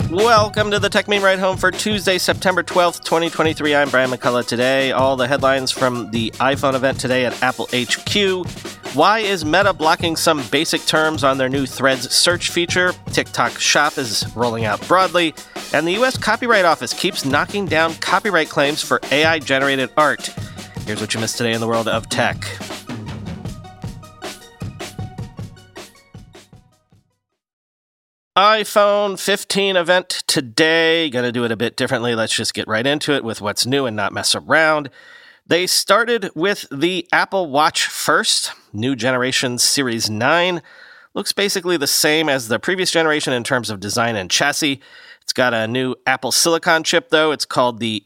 Welcome to the Tech Meme Ride Home for Tuesday, September 12th, 2023. I'm Brian McCullough. Today, all the headlines from the iPhone event today at Apple HQ. Why is Meta blocking some basic terms on their new Threads search feature? TikTok Shop is rolling out broadly. And the U.S. Copyright Office keeps knocking down copyright claims for AI-generated art. Here's what you missed today in the world of tech. iPhone 15 event today. Going to do it a bit differently. Let's just get right into it with what's new and not mess around. They started with the Apple Watch first. New generation Series 9. Looks basically the same as the previous generation in terms of design and chassis. It's got a new Apple Silicon chip, though. It's called the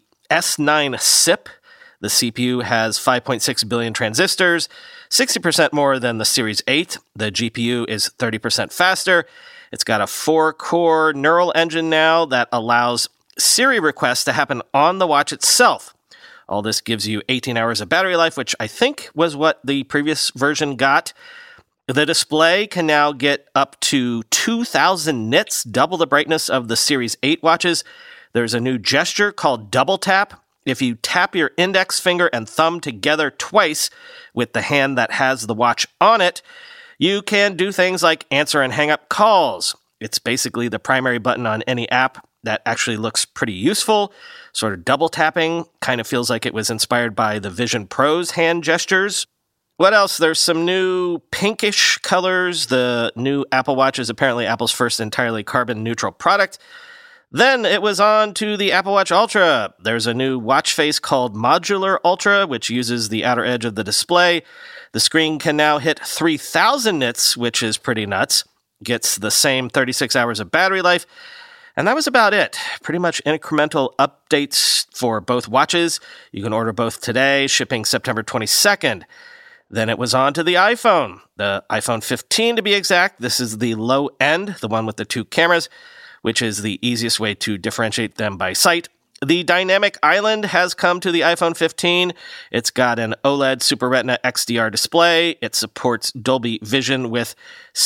S9 SIP. The CPU has 5.6 billion transistors, 60% more than the Series 8. The GPU is 30% faster. It's got a 4-core neural engine now that allows Siri requests to happen on the watch itself. All this gives you 18 hours of battery life, which I think was what the previous version got. The display can now get up to 2,000 nits, double the brightness of the Series 8 watches. There's a new gesture called Double Tap. If you tap your index finger and thumb together twice with the hand that has the watch on it, you can do things like answer and hang up calls. It's basically the primary button on any app that actually looks pretty useful. Sort of double tapping, kind of feels like it was inspired by the Vision Pro's hand gestures. What else? There's some new pinkish colors. The new Apple Watch is apparently Apple's first entirely carbon neutral product. Then it was on to the Apple Watch Ultra. There's a new watch face called Modular Ultra, which uses the outer edge of the display. The screen can now hit 3,000 nits, which is pretty nuts. Gets the same 36 hours of battery life. And that was about it. Pretty much incremental updates for both watches. You can order both today, shipping September 22nd. Then it was on to the iPhone. The iPhone 15 to be exact. This is the low end, the one with the 2 cameras, which is the easiest way to differentiate them by sight. The Dynamic Island has come to the iPhone 15. It's got an OLED Super Retina XDR display. It supports Dolby Vision with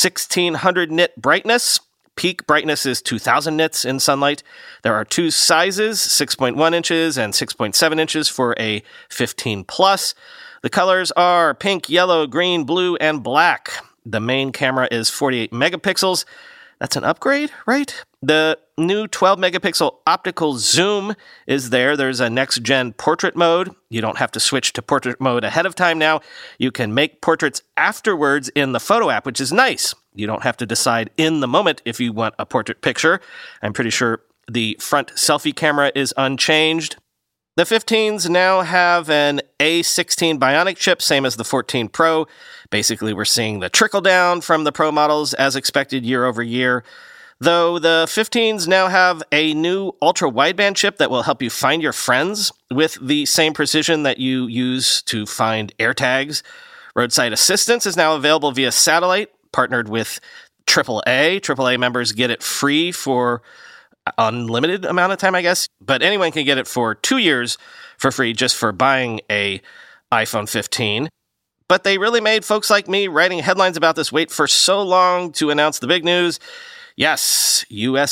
1600 nit brightness. Peak brightness is 2000 nits in sunlight. There are 2 sizes, 6.1 inches and 6.7 inches for a 15 Plus. The colors are pink, yellow, green, blue, and black. The main camera is 48 megapixels. That's an upgrade, right? The new 12-megapixel optical zoom is there. There's a next-gen portrait mode. You don't have to switch to portrait mode ahead of time now. You can make portraits afterwards in the photo app, which is nice. You don't have to decide in the moment if you want a portrait picture. I'm pretty sure the front selfie camera is unchanged. The 15s now have an A16 Bionic chip, same as the 14 Pro. Basically, we're seeing the trickle down from the Pro models as expected year over year. Though the 15s now have a new ultra-wideband chip that will help you find your friends with the same precision that you use to find AirTags. Roadside assistance is now available via satellite, partnered with AAA. AAA members get it free for unlimited amount of time, I guess. But anyone can get it for 2 years for free just for buying a iPhone 15. But they really made folks like me writing headlines about this wait for so long to announce the big news. Yes,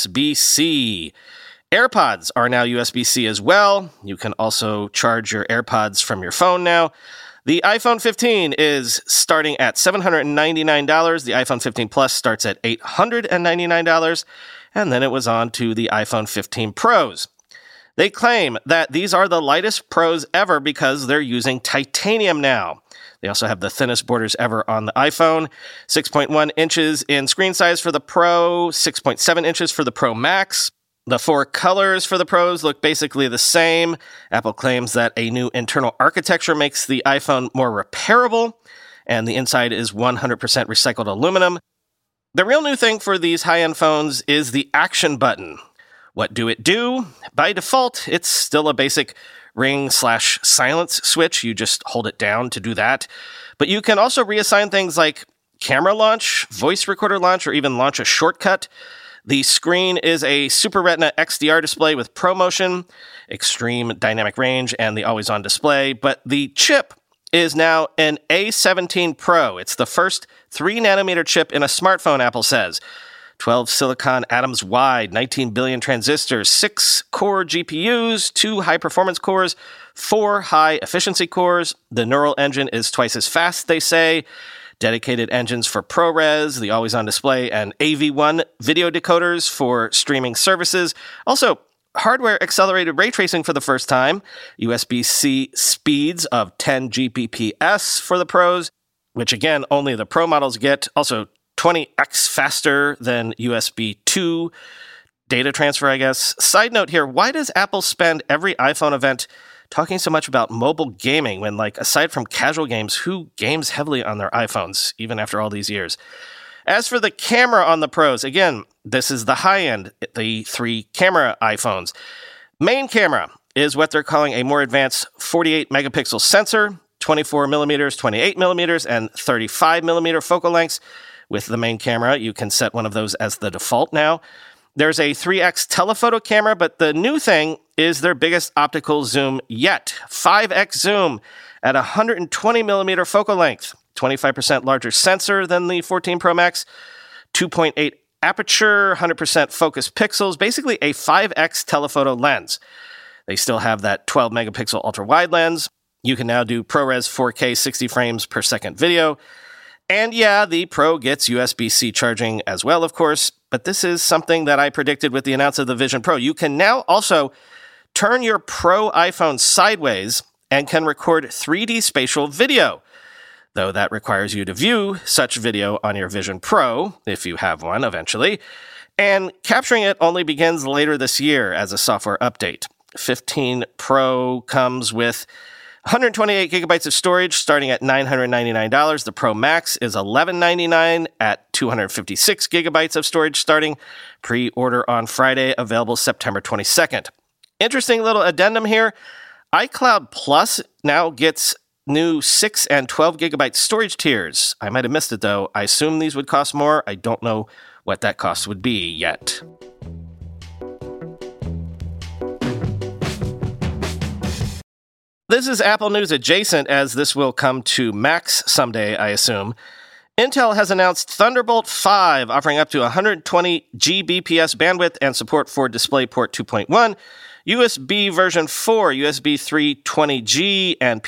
USB-C. AirPods are now USB-C as well. You can also charge your AirPods from your phone now. The iPhone 15 is starting at $799. The iPhone 15 Plus starts at $899. And then it was on to the iPhone 15 Pros. They claim that these are the lightest Pros ever because they're using titanium now. They also have the thinnest borders ever on the iPhone. 6.1 inches in screen size for the Pro, 6.7 inches for the Pro Max. The 4 colors for the Pros look basically the same. Apple claims that a new internal architecture makes the iPhone more repairable, and the inside is 100% recycled aluminum. The real new thing for these high-end phones is the action button. What do it do? By default, it's still a basic ring/silence switch. You just hold it down to do that. But you can also reassign things like camera launch, voice recorder launch, or even launch a shortcut. The screen is a Super Retina XDR display with ProMotion, extreme dynamic range, and the always-on display. But the chip is now an A17 Pro. It's the first 3-nanometer chip in a smartphone, Apple says. 12 silicon atoms wide, 19 billion transistors, 6 core GPUs, 2 high-performance cores, 4 high-efficiency cores. The neural engine is twice as fast, they say. Dedicated engines for ProRes, the always-on display, and AV1 video decoders for streaming services. Also, hardware-accelerated ray tracing for the first time. USB-C speeds of 10 Gbps for the Pros, which again, only the Pro models get. Also, 20x faster than USB 2 data transfer, I guess. Side note here, why does Apple spend every iPhone event talking so much about mobile gaming when, aside from casual games, who games heavily on their iPhones, even after all these years? As for the camera on the Pros, again, this is the high end, the 3 camera iPhones. Main camera is what they're calling a more advanced 48 megapixel sensor, 24 millimeters, 28 millimeters, and 35 millimeter focal lengths. With the main camera, you can set one of those as the default now. There's a 3x telephoto camera, but the new thing is their biggest optical zoom yet. 5x zoom at 120 millimeter focal length, 25% larger sensor than the 14 Pro Max, 2.8 aperture, 100% focus pixels, basically a 5x telephoto lens. They still have that 12 megapixel ultra-wide lens. You can now do ProRes 4K 60 frames per second video. And yeah, the Pro gets USB-C charging as well, of course, but this is something that I predicted with the announcement of the Vision Pro. You can now also turn your Pro iPhone sideways and can record 3D spatial video, though that requires you to view such video on your Vision Pro, if you have one eventually, and capturing it only begins later this year as a software update. 15 Pro comes with 128 gigabytes of storage starting at $999. The Pro Max is $1,199 at 256 gigabytes of storage starting. Pre-order on Friday, available September 22nd. Interesting little addendum here. iCloud Plus now gets new 6 and 12 gigabyte storage tiers. I might have missed it though. I assume these would cost more. I don't know what that cost would be yet. This is Apple News adjacent, as this will come to Macs someday, I assume. Intel has announced Thunderbolt 5, offering up to 120 Gbps bandwidth and support for DisplayPort 2.1, USB version 4, USB 320G, and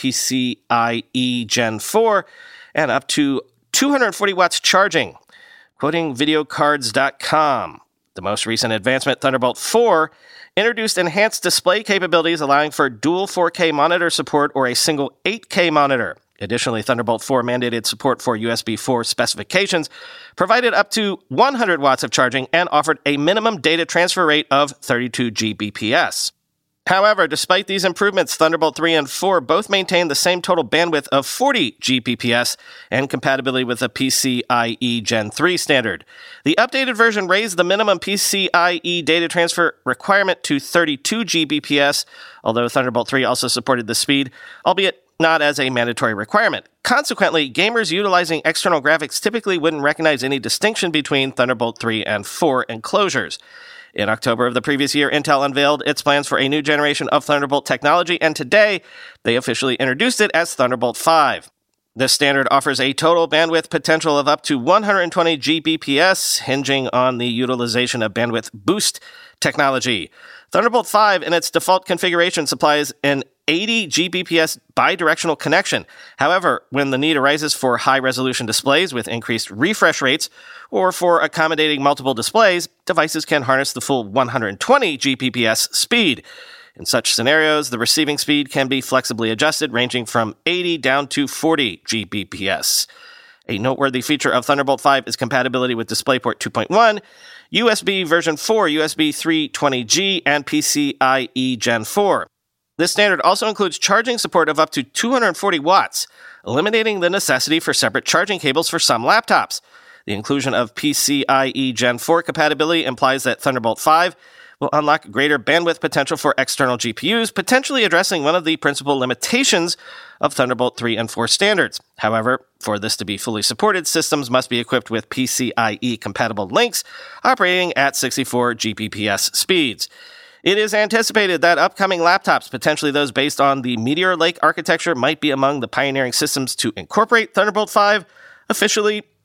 PCIe Gen 4, and up to 240 watts charging. Quoting videocards.com, the most recent advancement, Thunderbolt 4, introduced enhanced display capabilities allowing for dual 4K monitor support or a single 8K monitor. Additionally, Thunderbolt 4 mandated support for USB 4 specifications, provided up to 100 watts of charging, and offered a minimum data transfer rate of 32 Gbps. However, despite these improvements, Thunderbolt 3 and 4 both maintain the same total bandwidth of 40 Gbps and compatibility with the PCIe Gen 3 standard. The updated version raised the minimum PCIe data transfer requirement to 32 Gbps, although Thunderbolt 3 also supported the speed, albeit not as a mandatory requirement. Consequently, gamers utilizing external graphics typically wouldn't recognize any distinction between Thunderbolt 3 and 4 enclosures. In October of the previous year, Intel unveiled its plans for a new generation of Thunderbolt technology, and today they officially introduced it as Thunderbolt 5. This standard offers a total bandwidth potential of up to 120 Gbps, hinging on the utilization of bandwidth boost technology. Thunderbolt 5, in its default configuration, supplies an 80 Gbps bidirectional connection. However, when the need arises for high-resolution displays with increased refresh rates, or for accommodating multiple displays, devices can harness the full 120 Gbps speed. In such scenarios, the receiving speed can be flexibly adjusted, ranging from 80 down to 40 Gbps. A noteworthy feature of Thunderbolt 5 is compatibility with DisplayPort 2.1, USB version 4, USB 320G, and PCIe Gen 4. This standard also includes charging support of up to 240 watts, eliminating the necessity for separate charging cables for some laptops. The inclusion of PCIe Gen 4 compatibility implies that Thunderbolt 5 will unlock greater bandwidth potential for external GPUs, potentially addressing one of the principal limitations of Thunderbolt 3 and 4 standards. However, for this to be fully supported, systems must be equipped with PCIe-compatible links operating at 64 Gbps speeds. It is anticipated that upcoming laptops, potentially those based on the Meteor Lake architecture, might be among the pioneering systems to incorporate Thunderbolt 5. Officially,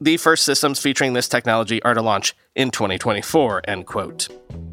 The first systems featuring this technology are to launch in 2024, end quote.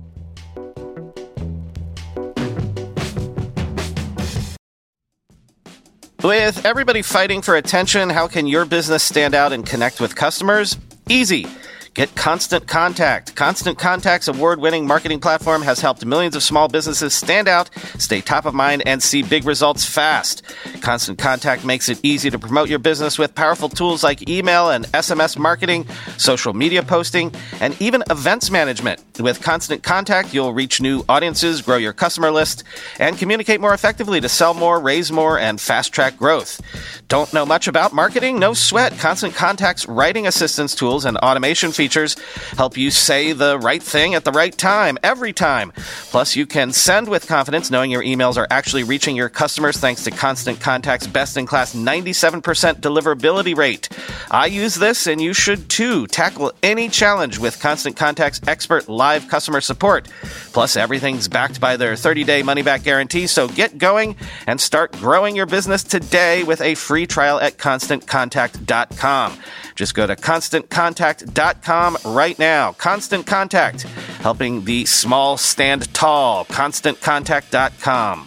With everybody fighting for attention, how can your business stand out and connect with customers? Easy. Get Constant Contact. Constant Contact's award-winning marketing platform has helped millions of small businesses stand out, stay top of mind, and see big results fast. Constant Contact makes it easy to promote your business with powerful tools like email and SMS marketing, social media posting, and even events management. With Constant Contact, you'll reach new audiences, grow your customer list, and communicate more effectively to sell more, raise more, and fast-track growth. Don't know much about marketing? No sweat. Constant Contact's writing assistance tools and automation features help you say the right thing at the right time, every time. Plus, you can send with confidence knowing your emails are actually reaching your customers thanks to Constant Contact's best-in-class 97% deliverability rate. I use this, and you should too. Tackle any challenge with Constant Contact's expert live customer support. Plus, everything's backed by their 30-day money-back guarantee, so get going and start growing your business today with a free trial at ConstantContact.com. Just go to ConstantContact.com right now. Constant Contact, helping the small stand tall. ConstantContact.com.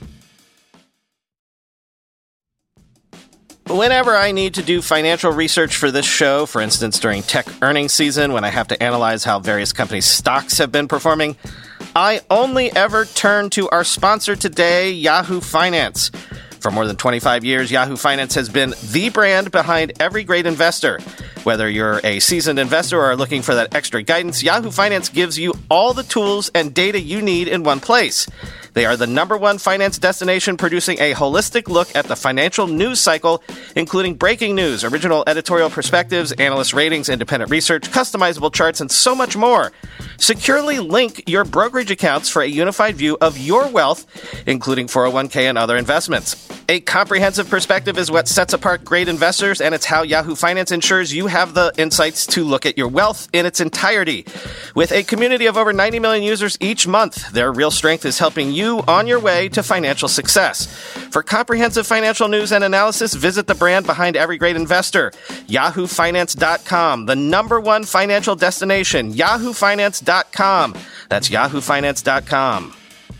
Whenever I need to do financial research for this show, for instance during tech earnings season when I have to analyze how various companies' stocks have been performing, I only ever turn to our sponsor today, Yahoo Finance. For more than 25 years, Yahoo Finance has been the brand behind every great investor. Whether you're a seasoned investor or are looking for that extra guidance, Yahoo Finance gives you all the tools and data you need in one place. They are the #1 finance destination, producing a holistic look at the financial news cycle, including breaking news, original editorial perspectives, analyst ratings, independent research, customizable charts, and so much more. Securely link your brokerage accounts for a unified view of your wealth, including 401k and other investments. A comprehensive perspective is what sets apart great investors, and it's how Yahoo Finance ensures you have the insights to look at your wealth in its entirety. With a community of over 90 million users each month, their real strength is helping you on your way to financial success. For comprehensive financial news and analysis, visit the brand behind every great investor, YahooFinance.com, the #1 financial destination, YahooFinance.com. That's YahooFinance.com.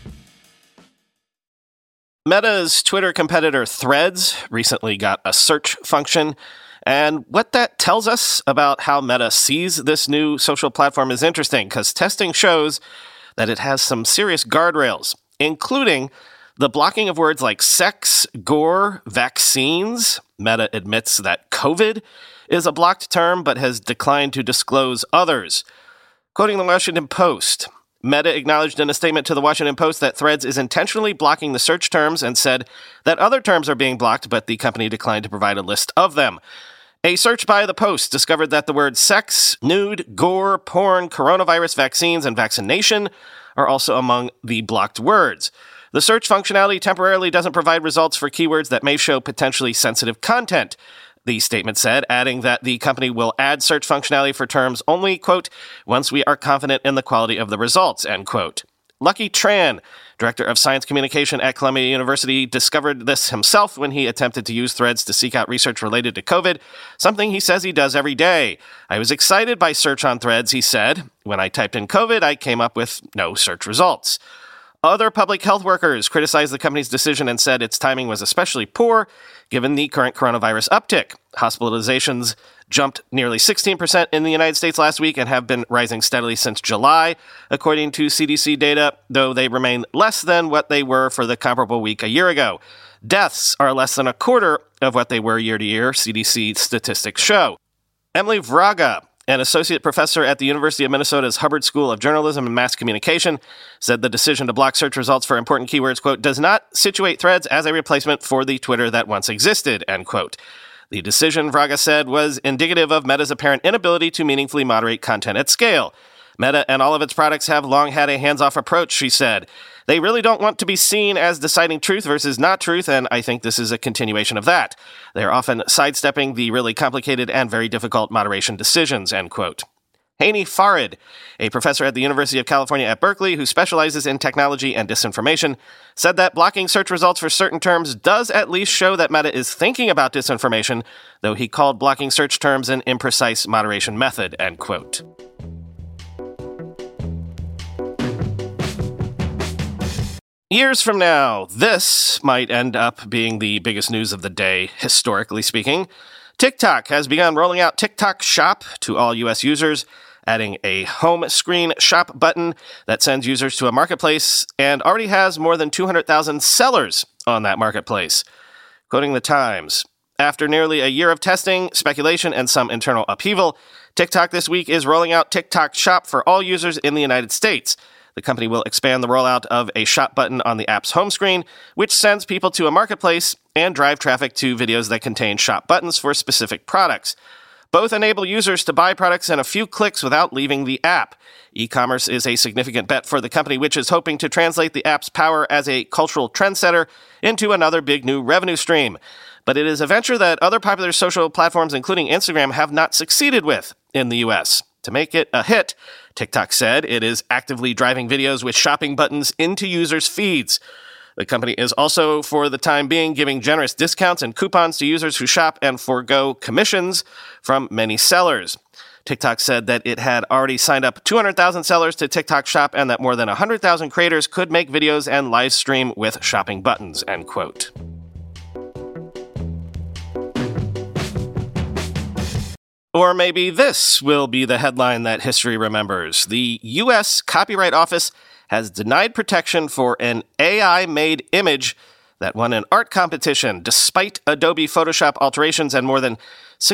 Meta's Twitter competitor Threads recently got a search function, and what that tells us about how Meta sees this new social platform is interesting, because testing shows that it has some serious guardrails, including the blocking of words like sex, gore, vaccines. Meta admits that COVID is a blocked term, but has declined to disclose others. Quoting the Washington Post, Meta acknowledged in a statement to the Washington Post that Threads is intentionally blocking the search terms and said that other terms are being blocked, but the company declined to provide a list of them. A search by the Post discovered that the words sex, nude, gore, porn, coronavirus, vaccines, and vaccination are also among the blocked words. The search functionality temporarily doesn't provide results for keywords that may show potentially sensitive content, the statement said, adding that the company will add search functionality for terms only, quote, once we are confident in the quality of the results, end quote. Lucky Tran, director of science communication at Columbia University, discovered this himself when he attempted to use Threads to seek out research related to COVID, something he says he does every day. I was excited by search on Threads, he said. When I typed in COVID, I came up with no search results. Other public health workers criticized the company's decision and said its timing was especially poor, given the current coronavirus uptick. Hospitalizations jumped nearly 16% in the United States last week and have been rising steadily since July, according to CDC data, though they remain less than what they were for the comparable week a year ago. Deaths are less than a quarter of what they were year to year, CDC statistics show. Emily Vraga, an associate professor at the University of Minnesota's Hubbard School of Journalism and Mass Communication, said the decision to block search results for important keywords, quote, does not situate Threads as a replacement for the Twitter that once existed, end quote. The decision, Vraga said, was indicative of Meta's apparent inability to meaningfully moderate content at scale. Meta and all of its products have long had a hands-off approach, she said. They really don't want to be seen as deciding truth versus not truth, and I think this is a continuation of that. They are often sidestepping the really complicated and very difficult moderation decisions, end quote. Haney Farid, a professor at the University of California at Berkeley who specializes in technology and disinformation, said that blocking search results for certain terms does at least show that Meta is thinking about disinformation, though he called blocking search terms an imprecise moderation method, end quote. Years from now, this might end up being the biggest news of the day, historically speaking. TikTok has begun rolling out TikTok Shop to all U.S. users, adding a home screen shop button that sends users to a marketplace and already has more than 200,000 sellers on that marketplace. Quoting the Times, after nearly a year of testing, speculation, and some internal upheaval, TikTok this week is rolling out TikTok Shop for all users in the United States. The company will expand the rollout of a shop button on the app's home screen, which sends people to a marketplace and drive traffic to videos that contain shop buttons for specific products. Both enable users to buy products in a few clicks without leaving the app. E-commerce is a significant bet for the company, which is hoping to translate the app's power as a cultural trendsetter into another big new revenue stream. But it is a venture that other popular social platforms, including Instagram, have not succeeded with in the U.S. To make it a hit, TikTok said it is actively driving videos with shopping buttons into users' feeds. The company is also, for the time being, giving generous discounts and coupons to users who shop and forego commissions from many sellers. TikTok said that it had already signed up 200,000 sellers to TikTok Shop and that more than 100,000 creators could make videos and live stream with shopping buttons, end quote. Or maybe this will be the headline that history remembers. The U.S. Copyright Office has denied protection for an AI-made image that won an art competition despite Adobe Photoshop alterations and more than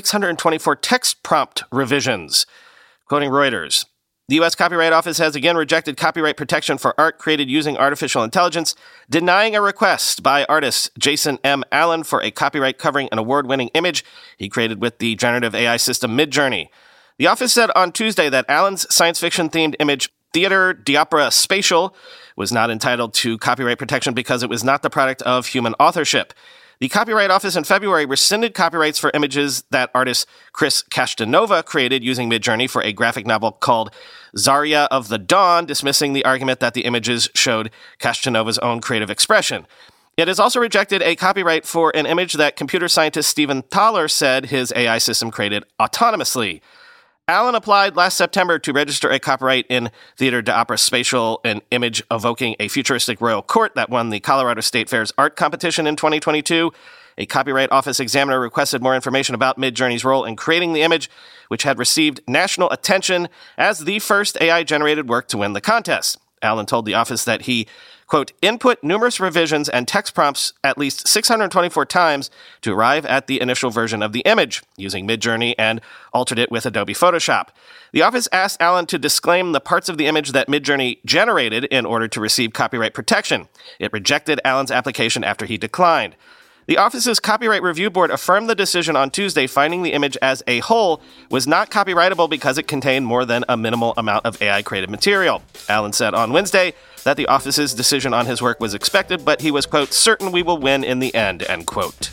624 text prompt revisions. Quoting Reuters, the U.S. Copyright Office has again rejected copyright protection for art created using artificial intelligence, denying a request by artist Jason M. Allen for a copyright covering an award-winning image he created with the generative AI system Midjourney. The office said on Tuesday that Allen's science fiction-themed image Theater d'Opera Spatial was not entitled to copyright protection because it was not the product of human authorship. The Copyright Office in February rescinded copyrights for images that artist Chris Castanova created using Midjourney for a graphic novel called Zarya of the Dawn, dismissing the argument that the images showed Castanova's own creative expression. It has also rejected a copyright for an image that computer scientist Stephen Thaler said his AI system created autonomously. Allen applied last September to register a copyright in Theater d'Opera Spatial, an image evoking a futuristic royal court that won the Colorado State Fair's art competition in 2022. A Copyright Office examiner requested more information about Midjourney's role in creating the image, which had received national attention as the first AI-generated work to win the contest. Allen told the office that he, quote, input numerous revisions and text prompts at least 624 times to arrive at the initial version of the image, using Midjourney and altered it with Adobe Photoshop. The office asked Allen to disclaim the parts of the image that Midjourney generated in order to receive copyright protection. It rejected Allen's application after he declined. The office's Copyright Review Board affirmed the decision on Tuesday, finding the image as a whole was not copyrightable because it contained more than a minimal amount of AI-created material. Allen said on Wednesday that the office's decision on his work was expected, but he was, quote, certain we will win in the end, end quote.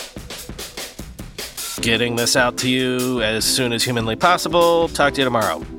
Getting this out to you as soon as humanly possible. Talk to you tomorrow.